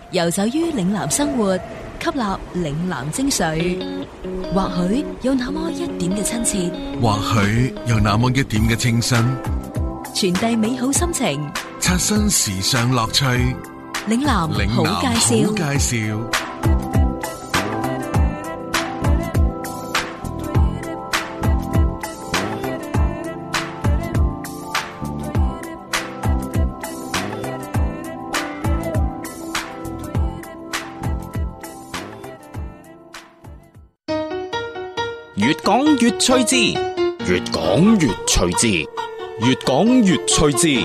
遊走於嶺南生活，吸納嶺南精髓，或許有那麼一點嘅親切， 或許有那麼一點嘅清新， 傳遞美好心情， 刷新時尚樂趣。 嶺南好介紹。 越講越趣致，越講越趣致，越講越趣致。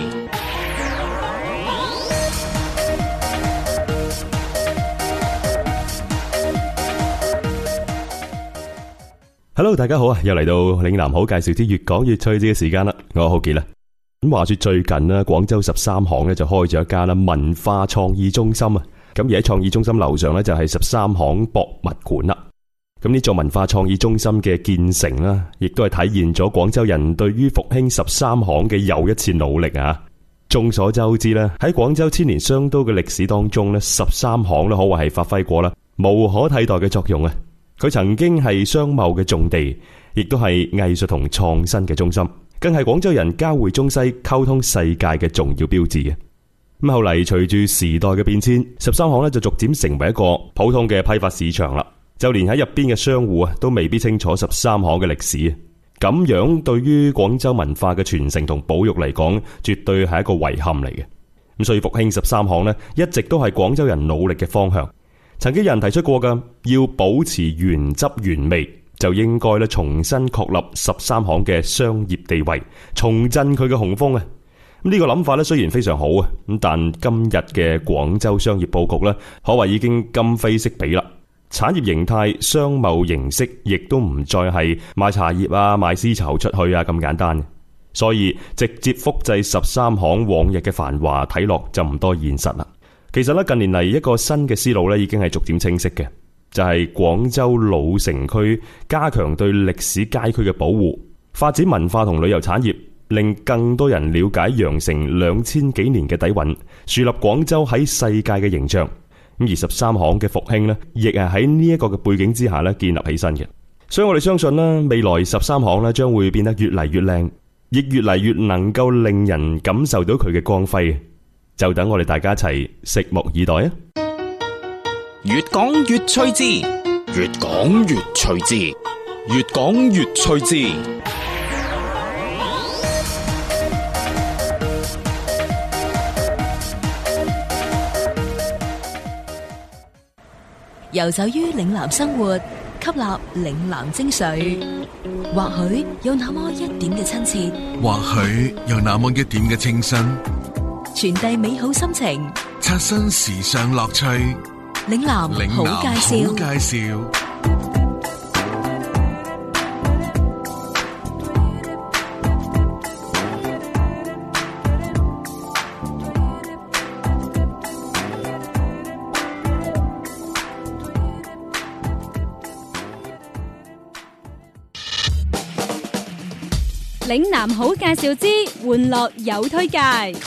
Hello， 大家好啊！又嚟到嶺南好介紹之越講越趣致嘅時間啦。我係浩傑啦。咁話說最近咧，廣州13行咧就開咗一間啦文化創意中心啊。咁而喺創意中心樓上咧就係13行博物館啦。咁呢座文化創意中心嘅建成啦，亦都係體現咗廣州人對於復興13行嘅又一次努力啊！眾所周知咧，喺廣州千年商都嘅歷史當中咧，13行咧可謂係發揮過啦無可替代嘅作用啊！佢曾經係商貿嘅重地，亦都係藝術同創新嘅中心，更係廣州人交匯中西、溝通世界嘅重要標誌嘅。咁後嚟隨住時代嘅變遷，13行咧就逐漸成為一個普通嘅批發市場啦。就連喺入邊嘅商戶啊，都未必清楚13行嘅歷史啊！咁樣對於廣州文化嘅傳承同保育嚟講，絕對係一個遺憾嚟嘅。咁所以復興13行呢，一直都係廣州人努力嘅方向。曾經有人提出過㗎，要保持原汁原味，就應該咧重新確立13行嘅商業地位，重振佢嘅雄風啊！呢個諗法咧雖然非常好啊，咁但今日嘅廣州商業佈局咧，可謂已經今非昔比啦。產業形態、商貿形式亦都唔再係賣茶葉啊、賣絲綢出去啊咁簡單，所以直接複製13行往日嘅繁華，睇落就唔多現實啦。其實咧近年嚟一個新嘅思路咧已經係逐漸清晰嘅，就係廣州老城區加強對歷史街區嘅保護，發展文化同旅遊產業，令更多人了解羊城2000幾年嘅底蘊，樹立廣州喺世界嘅形象。而13行嘅復興呢，亦係喺呢一個嘅背景之下呢建立起身嘅。所以我哋相信呢，未來13行呢將會變得越嚟越靚，亦越嚟越能夠令人感受到佢嘅光輝。就等我哋大家一齊拭目以待啊！ 越講越趣致，越講越趣致，越講越趣致。 遊走於嶺南生活，吸納嶺南精髓，或許有那麼一點嘅親切， 或許有那麼一點嘅清新， 傳遞美好心情， 刷新時尚樂趣。 嶺南好介紹。 嶺南好介紹之玩樂有推介。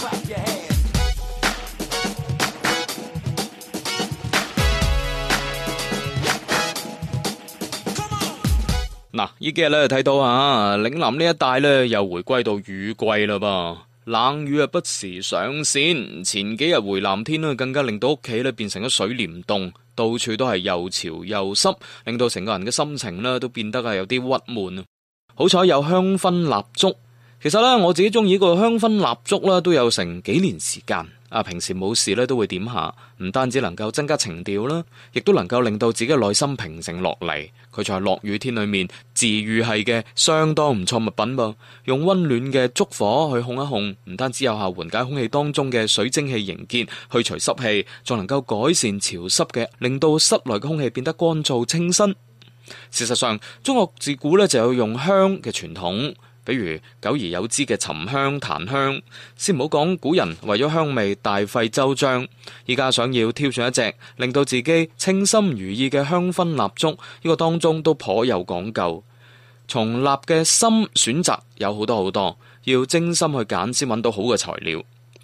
嗱，呢幾日咧睇到啊，嶺南呢一帶咧又回歸到雨季啦噃，冷雨啊不時上線。前幾日回南天咧，更加令到屋企咧變成咗水簾洞，到處都係又潮又濕，令到成個人嘅心情咧都變得係有啲鬱悶啊。好彩有香薰蠟燭，其實咧我自己中意個香薰蠟燭咧都有成幾年時間啊。平時冇事咧都會點下，唔單止能夠增加情調啦，亦都能夠令到自己嘅內心平靜落嚟。佢就係落雨天裏面治愈系嘅相當唔錯物品噃。用溫暖嘅燭火去烘一烘，唔單止有效緩解空氣當中嘅水蒸氣凝結，去除濕氣，仲能夠改善潮濕嘅，令到室內嘅空氣變得乾燥清新。事實上，中國自古咧就有用香嘅傳統，比如久而有之嘅沉香、檀香。先唔好講古人為咗香味大費周章，依家想要挑選一隻令到自己稱心如意嘅香薰蠟燭，呢個當中都頗有講究。從蠟嘅芯選擇有好多，要精心去揀先揾到好嘅材料。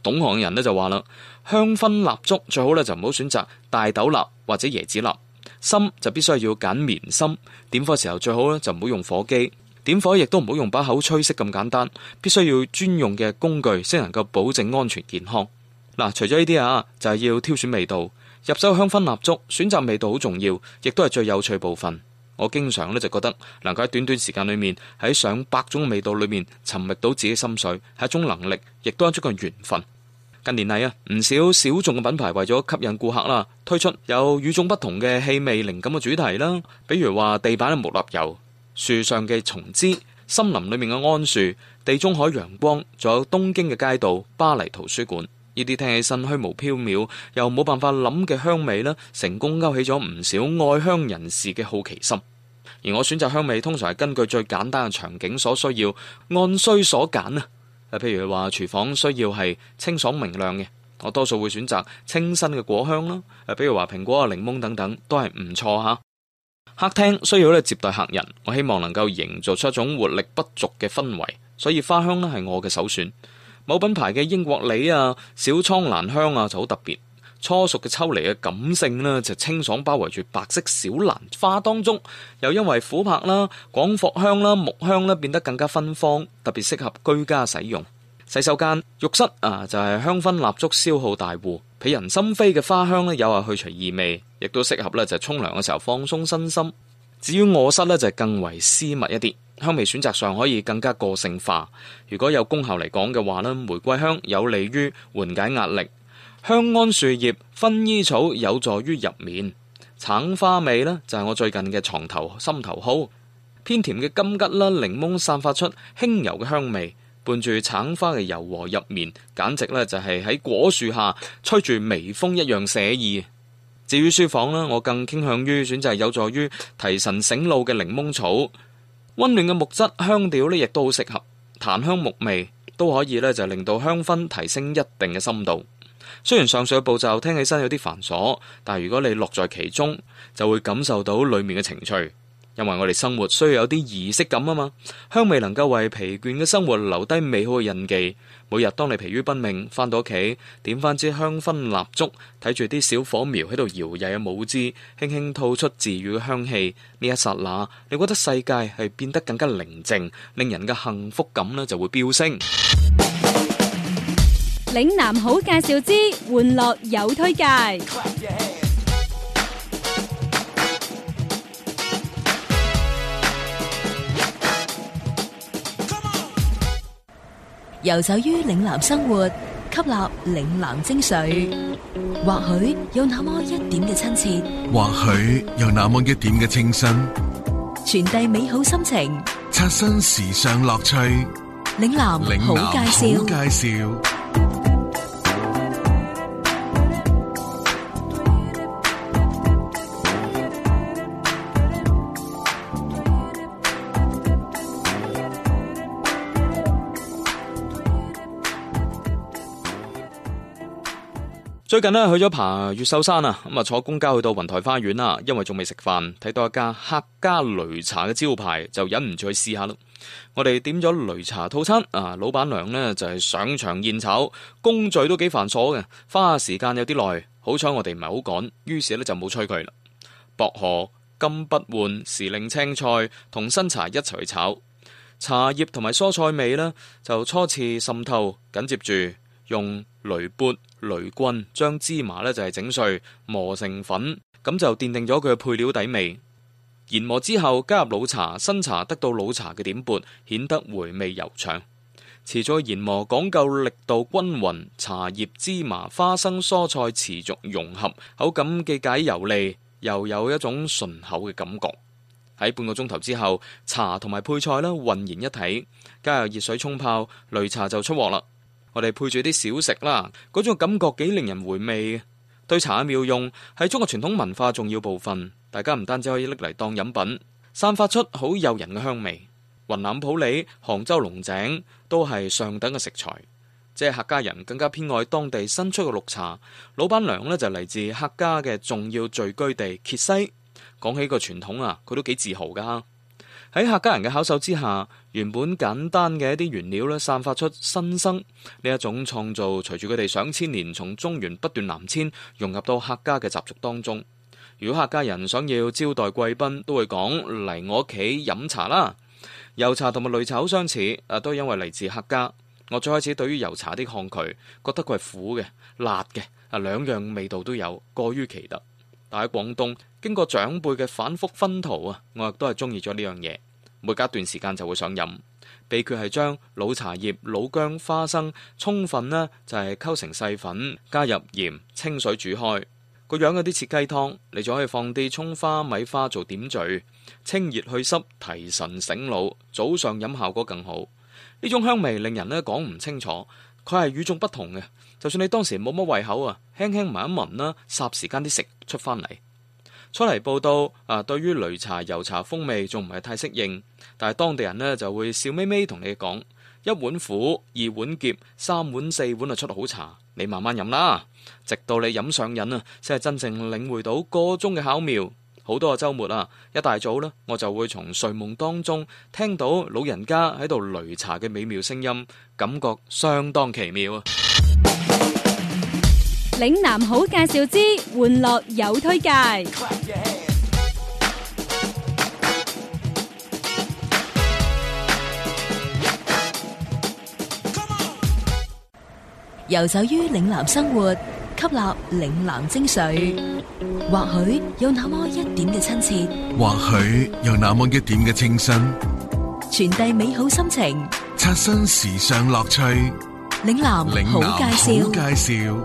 懂行嘅人呢就話啦，香薰蠟燭最好呢就唔好選擇大豆蠟或者椰子蠟，芯就必須要揀棉芯。點火時候最好呢就唔好用火機，點火亦都唔好用把口吹熄咁簡單，必須要專用嘅工具先能夠保證安全健康。嗱，除咗呢啲就係要挑選味道。入手香薰蠟燭，選擇味道好重要，亦都係最有趣部分。我經常就覺得能夠喺短短時間裏面喺上百種味道裏面尋覓到自己心水，係一種能力，亦都係一種嘅緣分。近年嚟唔少小眾嘅品牌為咗吸引顧客啦，推出有與眾不同嘅氣味靈感嘅主題啦，比如話地板嘅木蠟油、樹上嘅松枝、森林裏面嘅桉樹、地中海陽光，仲有東京嘅街道、巴黎圖書館。呢啲聽起身虛無縹緲又冇辦法諗嘅香味呢，成功勾起咗唔少愛香人士嘅好奇心。而我選擇香味通常係根據最簡單嘅場景所需要，按需所揀啊。譬如話廚房需要係清爽明亮嘅，我多數會選擇清新嘅果香啦。比如話蘋果啊、檸檬等等都係唔錯吓。客廳需要接待客人，我希望能夠營造出一種活力不俗嘅氛圍，所以花香係我嘅首選。某品牌嘅英國梨啊、小蒼蘭香就好特別，初熟嘅秋梨嘅感性呢，就清爽包圍住白色小蘭花當中，又因為琥珀啦、廣藿香啦、木香啦變得更加芬芳，特別適合居家使用。洗手間、浴室就係香薰蠟燭消耗大戶，俾人心扉嘅花香呢，有效去除異味，亦都適合呢就係沖涼嘅時候放鬆身心。至於臥室呢，就係更為私密一啲。香味選擇上可以更加個性化。如果有功效嚟講嘅話呢，玫瑰香有利於緩解壓力，香桉樹葉、薰衣草有助於入眠，橙花味呢就係我最近嘅心頭好。偏甜嘅金桔啦、檸檬散發出輕柔嘅香味，伴住橙花嘅柔和入眠，簡直呢就係喺果樹下吹住微風一樣寫意。至於書房呢，我更傾向於選擇有助於提神醒腦嘅檸檬草。溫暖嘅木質香調呢亦都好適合，檀香木味都可以呢就令到香薰提升一定嘅深度。雖然上述嘅步驟聽起身有啲繁瑣，但係如果你樂在其中，就會感受到裏面嘅情趣。因為我哋生活需要有啲儀式感啊嘛，香味能夠為疲倦嘅生活留低美好嘅印記。每日當你疲於奔命，翻到屋企點翻支香薰蠟燭，睇住啲小火苗喺度搖曳嘅舞姿，輕輕吐出治愈嘅香氣，呢一剎那，你覺得世界係變得更加寧靜，令人嘅幸福感呢就會飆升。 嶺南好介紹之，玩樂有推介。 遊走於嶺南生活，吸納嶺南精髓，或許有那麼一點嘅親切， 或許有那麼一點嘅清新， 傳遞美好心情， 刷新時尚樂趣。 嶺南好介紹。 最近呢去咗爬越秀山啊，坐公交去到雲台花園啦，因為仲未食飯，睇到一家客家擂茶嘅招牌，就忍唔住去試下咯。我哋點咗擂茶套餐老闆娘呢就係上場現炒，工序都幾繁瑣嘅，花時間有啲耐。好彩我哋唔係好趕，於是呢就冇催佢啦。薄荷、金不換、時令青菜同新茶一齊去炒，茶葉同埋蔬菜味呢就初次滲透，緊接住用擂缽、擂棍將芝麻呢就係整碎磨成粉，咁就奠定咗佢嘅配料底味。研磨之後加入老茶，新茶得到老茶嘅點撥，顯得回味悠長。持續研磨講究力度均勻，茶葉、芝麻、花生、蔬菜持續融合，口感既解油膩，又有一種順口嘅感覺。喺半個鐘頭之後，茶同埋配菜呢混然一體，加入熱水沖泡，擂茶就出鑊啦。我哋配住啲小食啦，嗰種感覺幾令人回味嘅。對茶嘅妙用係中國傳統文化重要部分，大家唔單止可以拎嚟當飲品，散發出好誘人嘅香味。雲南普洱、杭州龍井都係上等嘅食材，即係客家人更加偏愛當地新出嘅綠茶。老闆娘呢就嚟自客家嘅重要聚居地揭西。講起個傳統佢都幾自豪噶。 喺客家人嘅巧手之下，原本簡單嘅一啲原料咧，散發出新生呢一種創造，隨住佢哋上千年從中原不斷南遷，融入到客家嘅習俗當中。如果客家人想要招待貴賓，都會講嚟我屋企飲茶啦。油茶同埋擂茶好相似，都係因為嚟自客家。我最開始對於油茶啲抗拒，覺得佢係苦嘅、辣嘅，兩樣味道都有，過於其特。但喺廣東，經過長輩嘅反覆熏陶啊，我亦都係中意咗呢樣嘢。每隔一段時間就會想飲。秘訣係將老茶葉、老薑、花生充分呢就係溝成細粉，加入鹽、清水煮開，個樣有啲似雞湯。你仲可以放啲蔥花、米花做點綴，清熱去濕、提神醒腦，早上飲效果更好。呢種香味令人呢講唔清楚，佢係與眾不同嘅。就算你當時冇乜胃口啊，輕輕聞一聞啦，霎時間啲食出翻嚟。初嚟報到對於擂茶、油茶風味仲唔係太適應，但係當地人呢就會笑眯眯同你講：一碗苦，二碗澀，三碗四碗就出好茶，你慢慢飲啦，直到你飲上癮啊，先係真正領會到個中嘅巧妙。好多個週末啊，一大早呢，我就會從睡夢當中聽到老人家喺度擂茶嘅美妙聲音，感覺相當奇妙啊！ 嶺南好介紹之，玩樂有推介。 遊走於嶺南生活，吸納嶺南精髓，或許有那麼一點嘅親切， 或許有那麼一點嘅清新， 傳遞美好心情， 刷新時尚樂趣。 嶺南好介紹。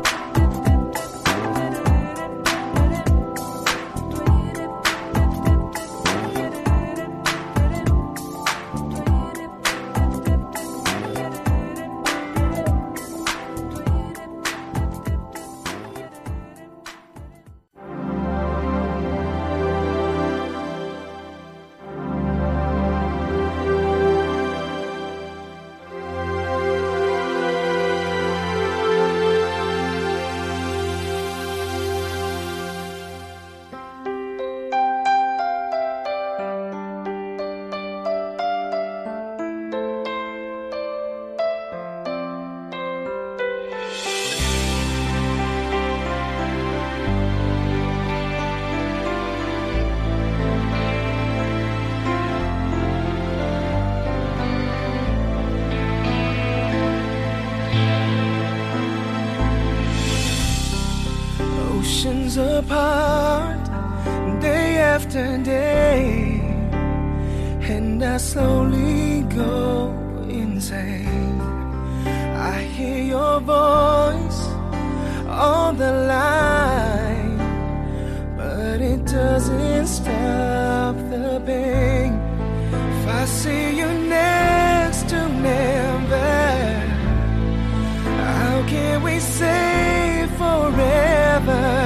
Oceans apart, day after day, and I slowly go insane. I hear your voice on the line, but it doesn't stop the pain. If I see you next to never, how can we say forever?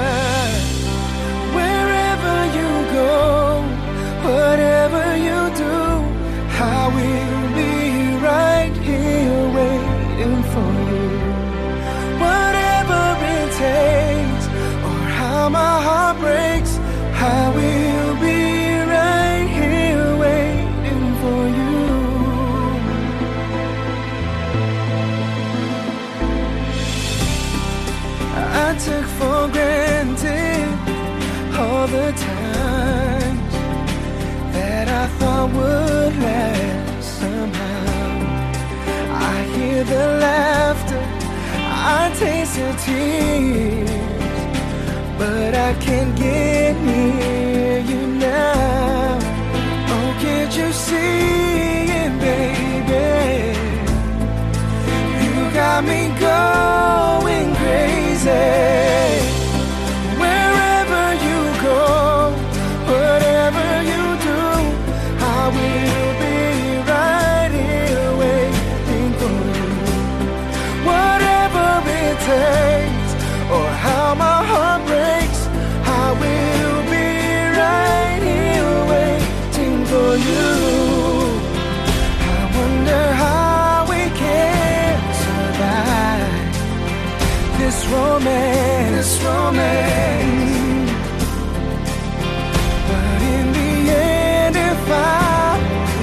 Wherever you go, whatever you do, I will be right here waiting for you. Whatever it takes, or how my heart breaks, I will be right here waiting for you. I took for granted all the times that I thought would last somehow. I hear the laughter, I taste the tears, but I can't get near you now. Oh, can't you see it, baby? You got me going crazy. Wherever you go, whatever you do, I will be right here waiting for you. Whatever it takes, or how my heart breaks, I will be right here waiting for you. I wonder how we can survive this romance, but in the end, if I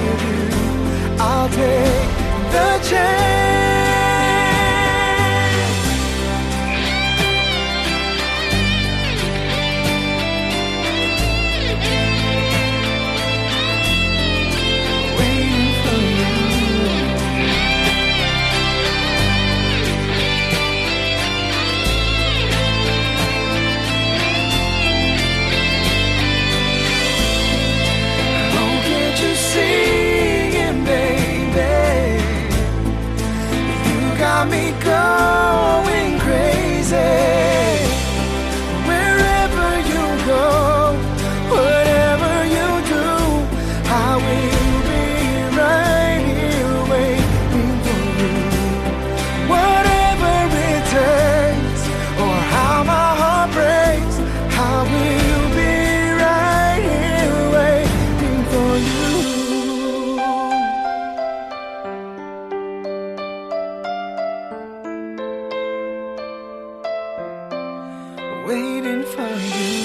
you.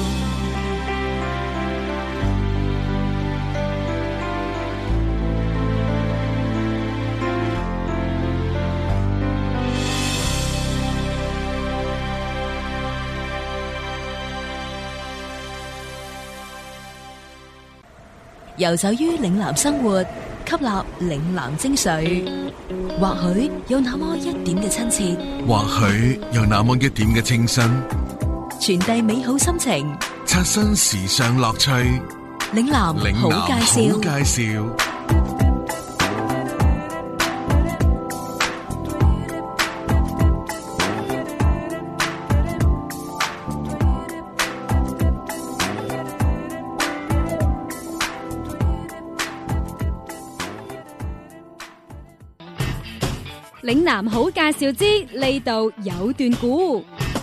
遊走於嶺南生活，吸納嶺南精髓，或許有那麼一點嘅親切， 或許有那麼一點嘅清新， 傳遞美好心情， 刷新時尚樂趣。 嶺南好介紹， 好介紹。 嶺南好介紹之呢度有段古。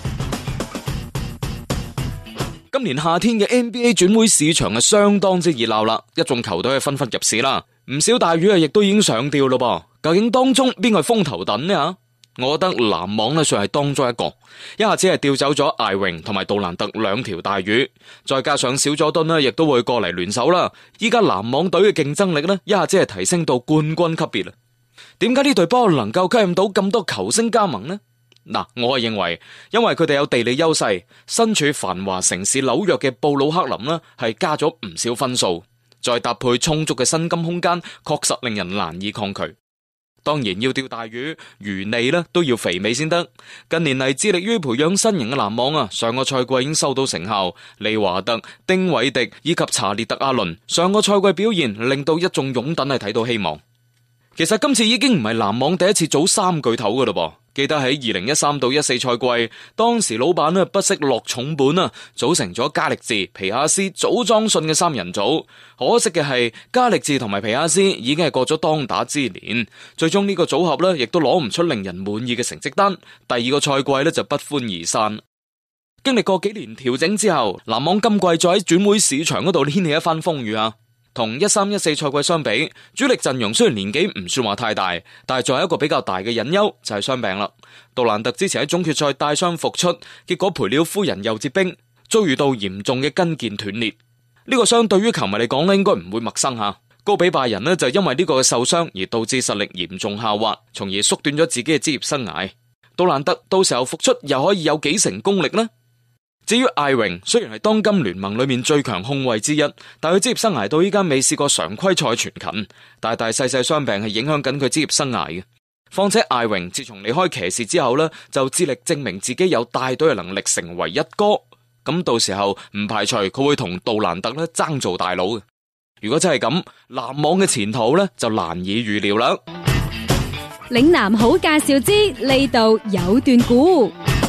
今年夏天嘅 NBA 轉會市場係相當之熱鬧啦，一眾球隊係紛紛入市啦，唔少大魚亦都已經上釣咯噃。究竟當中邊個係風頭躉呢？我覺得籃網算係當中一個，一下子係調走咗艾榮同埋杜蘭特兩條大魚，再加上小佐敦亦都會過嚟聯手啦。依家籃網隊嘅競爭力一下子係提升到冠軍級別啦。點解呢隊波能夠吸引到咁多球星加盟呢？我係認為，因為佢哋有地理優勢，身處繁華城市紐約嘅布魯克林係加咗唔少分數，再搭配充足嘅薪金空間，確實令人難以抗拒。當然要釣大魚，魚脷都要肥美先得。近年嚟致力於培養新型嘅籃網上個賽季已經收到成效。利華特、丁偉迪以及查列特阿倫上個賽季表現令到一眾擁躉係睇到希望。其實今次已經唔係籃網第一次組三巨頭噶啦噃，記得喺2013到14賽季，當時老闆不惜落重本組成咗加力治、皮亞斯、祖莊信嘅三人組。可惜嘅係加力治同埋皮亞斯已經係過咗當打之年，最終呢個組合亦都攞唔出令人滿意嘅成績單。第二個賽季就不歡而散。經歷過幾年調整之後，籃網今季再喺轉會市場嗰度掀起一番風雨同13-14賽季相比，主力陣容雖然年紀唔算話太大，但係仲有一個比較大嘅隱憂就係傷病啦。杜蘭特之前喺總決賽帶傷復出，結果賠了夫人又折兵，遭遇到嚴重嘅筋腱斷裂。呢個傷對於球迷嚟講應該唔會陌生吓。高比拜仁就因為呢個受傷而導致實力嚴重下滑，從而縮短咗自己嘅職業生涯。杜蘭特到時候復出又可以有幾成功力呢？至於艾榮，雖然係當今聯盟裏面最強控衛之一，但佢職業生涯到依家未試過常規賽全勤，大大細細傷病係影響緊佢職業生涯嘅。況且艾榮自從離開騎士之後就致力證明自己有帶隊嘅能力，成為一哥。咁到時候唔排除佢會同杜蘭特爭做大佬嘅。如果真係咁，籃網嘅前途就難以預料啦。 嶺南好介紹之呢度有段古。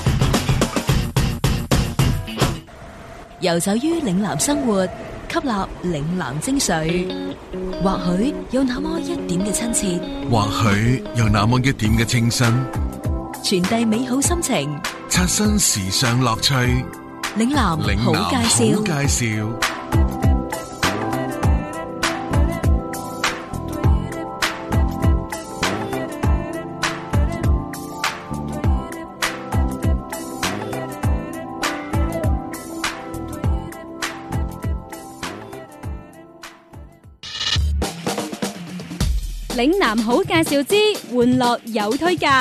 遊走於嶺南生活，吸納嶺南精髓，或許有那麼一點嘅親切， 或許有那麼一點嘅清新， 傳遞美好心情， 刷新時尚樂趣。 嶺南好介紹， 好介紹。 嶺南好介紹之玩樂有推介。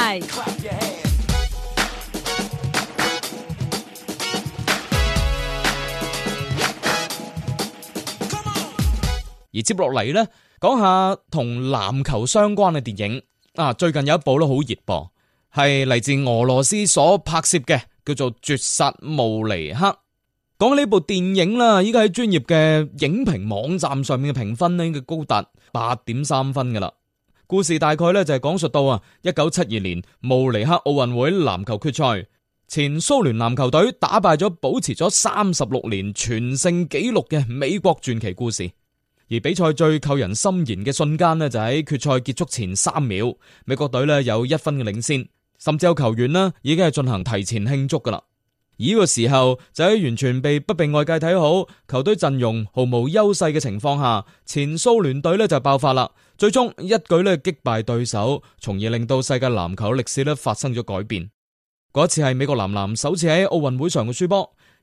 而接落嚟呢，講下同籃球相關嘅電影最近有一部都好熱噃，係嚟自俄羅斯所拍攝嘅，叫做《絕殺慕尼克》。講呢部電影啦，依家喺專業嘅影評網站上面嘅評分呢，應該高達8.3分噶啦。故事大概就係講述到1972年慕尼克奧運會籃球決賽，前蘇聯籃球隊打敗咗保持咗36年全勝紀錄嘅美國傳奇故事。而比賽最扣人心弦嘅瞬間就喺決賽結束前3秒，美國隊有1分嘅領先，甚至有球員已經係進行提前慶祝噶啦。而呢個時候就喺完全不被外界睇好，球隊陣容毫無優勢嘅情況下，前蘇聯隊就爆發啦，最終一舉擊敗對手，從而令到世界籃球歷史發生咗改變。嗰次係美國男籃首次喺奧運會上嘅輸波，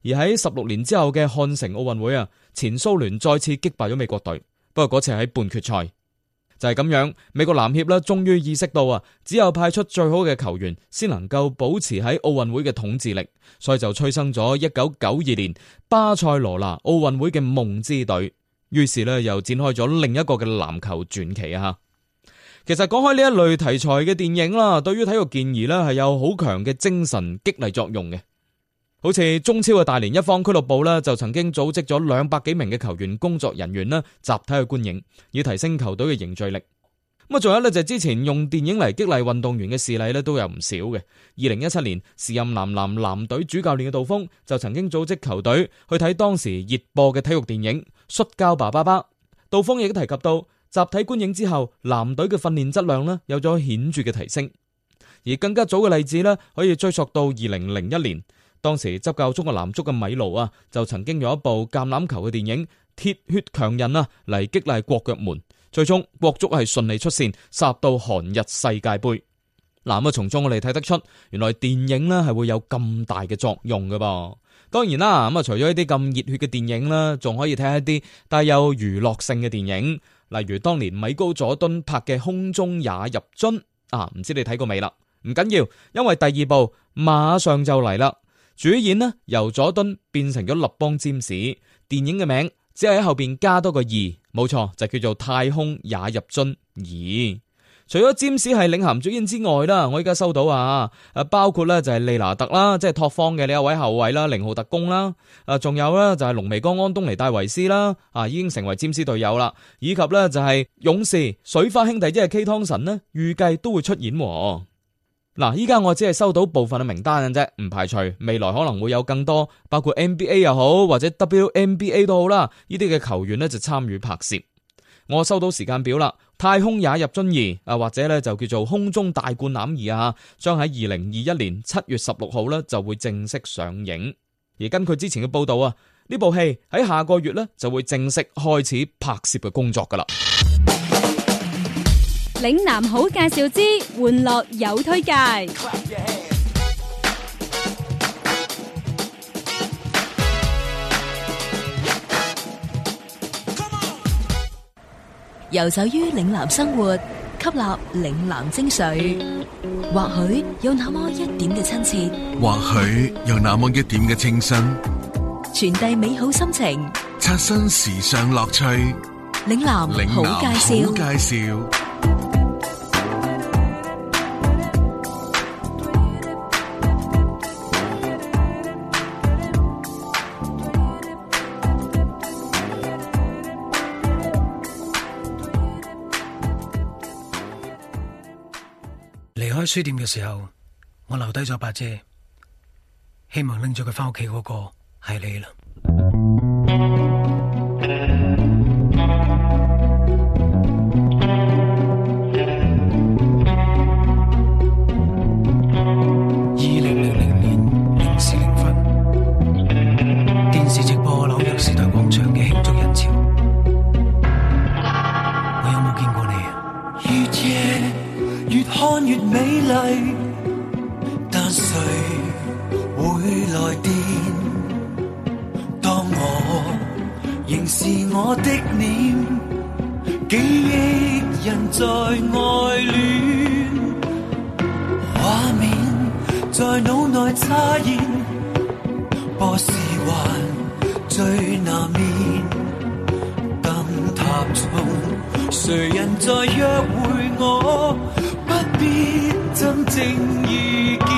而喺16年之後嘅漢城奧運會啊，前蘇聯再次擊敗咗美國隊，不過嗰次喺半決賽。就係咁樣，美國籃協咧終於意識到啊，只有派出最好嘅球員先能夠保持喺奧運會嘅統治力，所以就催生咗1992年巴塞羅那奧運會嘅夢之隊。於是咧又展開咗另一個嘅籃球傳奇啊！其實講開呢一類題材嘅電影啦，對於體育健兒咧係有好強嘅精神激勵作用嘅。好似中超嘅大連一方俱樂部咧，就曾經組織咗200幾名嘅球員工作人員咧，集體去觀影，以提升球隊嘅凝聚力。咁啊，仲有咧就係之前用電影嚟激勵運動員嘅事例咧，都有唔少嘅。2017年，時任男籃藍隊主教練嘅杜鋒就曾經組織球隊去睇當時熱播嘅體育電影《摔跤吧，爸爸》。杜鋒亦都提及到，集體觀影之後，藍隊嘅訓練質量咧有咗顯著嘅提升。而更加早嘅例子咧，可以追溯到2001年。當時執教中國男足嘅米盧啊，就曾經用一部橄欖球嘅電影《鐵血強人》啊嚟激勵國腳們，最終國足係順利出線，殺入到韓日世界盃。嗱，從中我哋睇得出，原來電影咧係會有咁大嘅作用㗎噃。當然啦，除咗一啲咁熱血嘅電影啦，仲可以睇一啲帶有娛樂性嘅電影，例如當年米高佐敦拍嘅《空中也入樽》啊，唔知你睇過未啦？唔緊要，因為第2部馬上就嚟啦。主演呢由佐敦變成咗勒邦詹士，電影嘅名只係喺後邊加多個2，冇錯就叫做太空也入樽2。除咗詹士係領銜主演之外啦，我依家收到包括咧就係利拿特啦，即係拓荒嘅呢一位後衛啦，0號特工啦，仲有咧就係濃眉哥安東尼戴維斯啦，已經成為詹士隊友啦，以及咧就係勇士水花兄弟即係 K 湯神呢，預計都會出演。嗱，依家我只係收到部分嘅名單嘅啫，唔排除未來可能會有更多，包括 NBA 又好或者 WNBA 都好啦，呢啲嘅球員呢就參與拍攝。我收到時間表啦，太空也入樽2或者咧就叫做空中大灌籃2啊，將喺2021年7月16號咧就會正式上映。而根據之前嘅報道啊，呢部戲喺下個月咧就會正式開始拍攝嘅工作噶啦。 嶺南好介紹之，玩樂有推介。 遊走於嶺南生活，吸納嶺南精髓，或許有那麼一點嘅親切， 或許有那麼一點嘅清新， 傳遞美好心情， 刷新時尚樂趣。 嶺南好介紹。 離開書店嘅時候，我留低咗把遮，希望拎咗佢返屋企嗰個係你啦。2000年0時0分，電視直播紐約時代廣場嘅慶祝人潮，我有冇見過你啊？ 越夜越看越美麗，但誰會來電？當我仍是我的臉，記憶人在愛戀，畫面在腦內擦現，播時還最難眠，燈塔中誰人在約會我？不必真正遇見，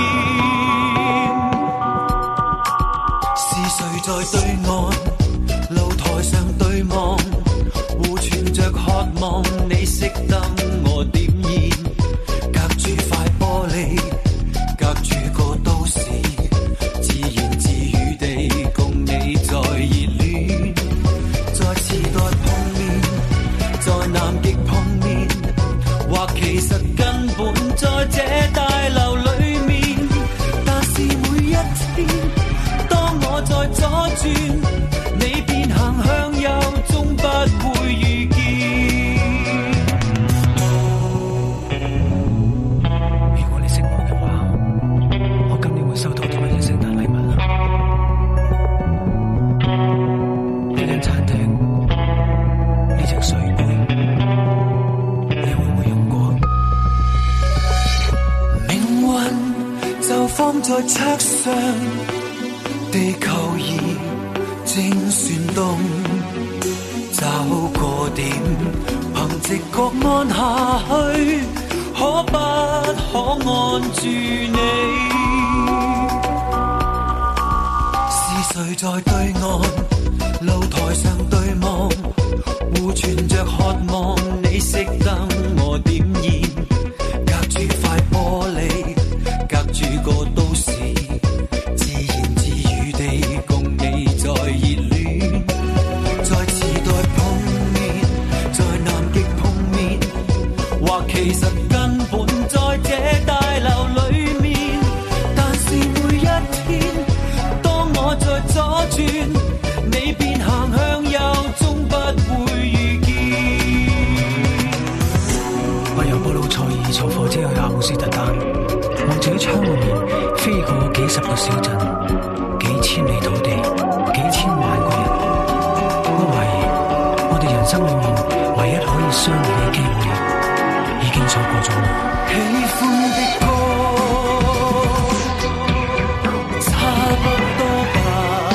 是誰在對岸露台上對望，互傳着渴望，你熄燈我點燃，隔住塊玻璃，隔住個都市，自言自語地共你在熱戀，在時代碰面，在南極碰面，或其實根本在這大樓裏面，但是每一天當我在左轉，你便行向右，終不會遇見。 如果你識我嘅話，我今年會收到啲乜嘢聖誕禮物啊？ 在測上，地球儀正旋動，找個點，憑直覺按下去，可不可按住你？是誰在對岸，露台上對望，互傳着渴望，你熄燈我點燃，隔住塊玻璃，隔住個都市，自言自語地共你在熱戀，在時代碰面，在南極碰面，或其實根本在這大樓裡面，但是每一天，當我在左轉，你便行向右，終不會遇見。 我由布魯塞爾坐火車去阿姆斯特丹，望住喺窗外面飛過幾十個小鎮，幾千里土地，幾千萬個人。我懷疑我哋人生裏面唯一可以相遇嘅機會已經錯過咗啦。 喜歡的歌差不多吧，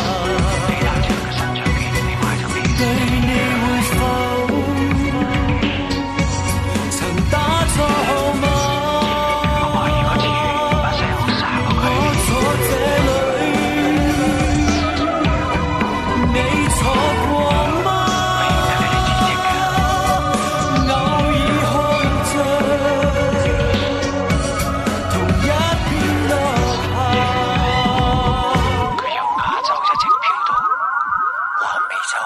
對你會否曾打錯號碼？我坐這裡，你坐過嗎？偶爾看着同一片落霞，佢由亞洲一直飄到南美洲。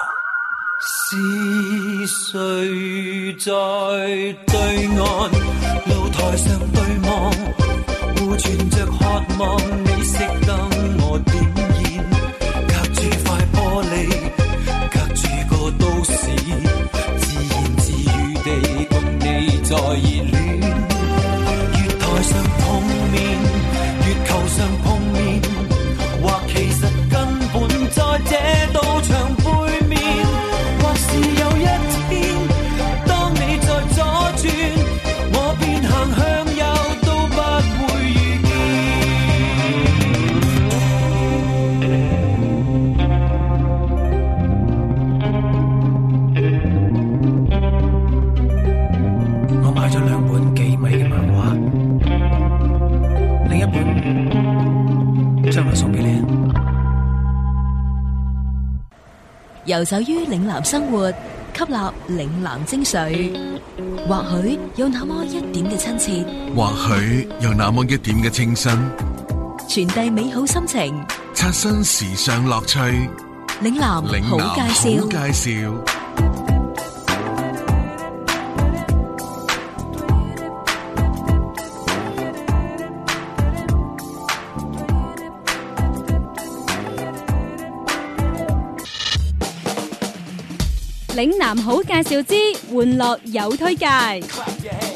是誰在對岸，露台上對望，互傳着渴望，你熄燈我點燃，隔住塊玻璃，隔住個都市，自言自語地共你在熱戀，月台上碰面，月球上碰面，或其實根本在這道牆背面，或是有一天，當你在左轉，我便行向右，都不會遇見。 我買咗兩本幾米嘅漫畫，另一本將來送俾你。 遊走於嶺南生活，吸納嶺南精髓，或許有那麼一點嘅親切， 或許有那麼一點嘅清新， 傳遞美好心情。 刷新時尚樂趣。 嶺南好介紹， 好介紹。 嶺南好介紹之玩樂有推介。